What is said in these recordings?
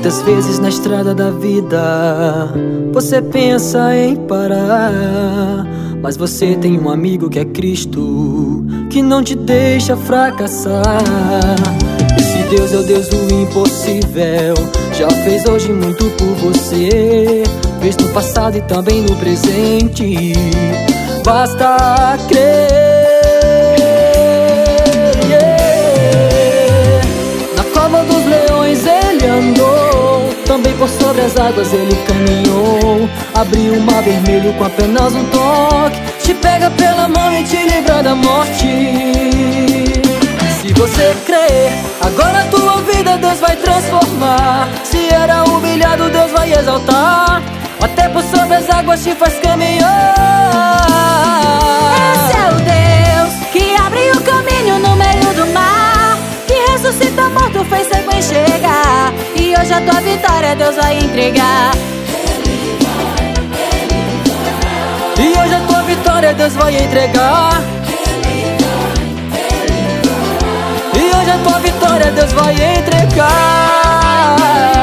Muitas vezes na estrada da vida você pensa em parar, mas você tem um amigo que é Cristo, que não te deixa fracassar. Esse Deus é o Deus do impossível, já fez hoje muito por você, fez no passado e também no presente. Basta crer. Na cova dos leões ele andou, também por sobre as águas ele caminhou. Abriu o mar vermelho com apenas um toque, te pega pela mão e te livra da morte. Se você crer, agora a tua vida Deus vai transformar. Se era humilhado, Deus vai exaltar, até por sobre as águas te faz caminhar. Esse é o Deus que abre o caminho no meio do mar, que ressuscita morto, fez cego enxergar, e hoje a tua vitória Deus vai entregar. E hoje a tua vitória Deus vai entregar. E hoje a tua vitória Deus vai entregar.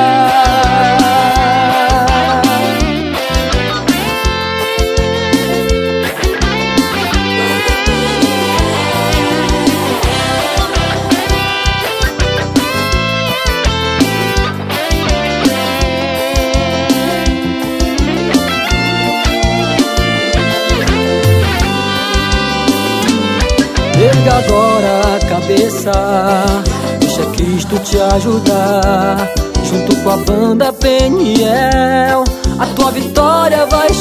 Erga agora a cabeça, deixa Cristo te ajudar. Junto com a banda Peniel, a tua vitória vai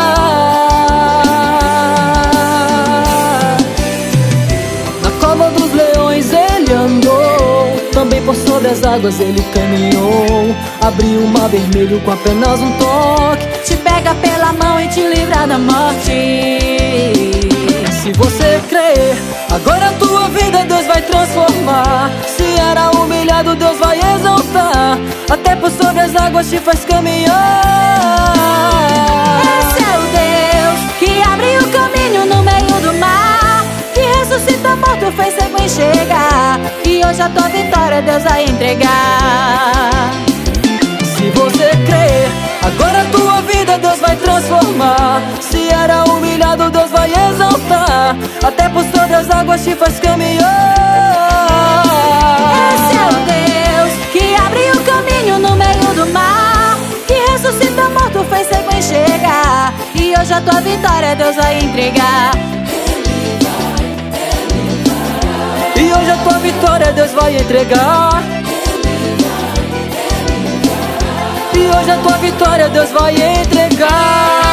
chegar. Na cova dos leões ele andou, também por sobre as águas ele caminhou. Abriu o mar vermelho com apenas um toque, te pega pela mão e te livra da morte. Se você crer, agora a tua vida Deus vai transformar. Se era humilhado, Deus vai exaltar, até por sobre as águas te faz caminhar. Esse é o Deus que abre o caminho no meio do mar, que ressuscita morto, fez cego enxergar, e hoje a tua vitória Deus vai entregar. Se você crer, agora a tua vida Deus vai transformar. Se era humilhado, Deus vai exaltar, até por sobre as águas te faz caminhar. Esse é o Deus que abre o caminho no meio do mar, que ressuscita morto, fez cego enxergar, e hoje a tua vitória Deus vai entregar. E hoje a tua vitória Deus vai entregar. E hoje a tua vitória Deus vai entregar.